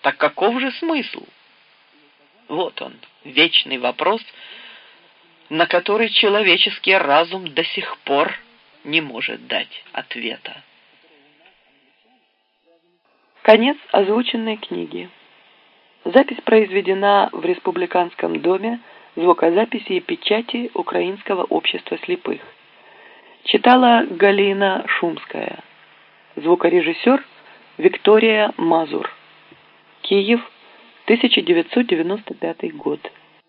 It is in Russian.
Так каков же смысл? Вот он, вечный вопрос, на который человеческий разум до сих пор не может дать ответа. Конец озвученной книги. Запись произведена в Республиканском доме звукозаписи и печати Украинского общества слепых. Читала Галина Шумская. Звукорежиссер Виктория Мазур. Киев, 1995 год.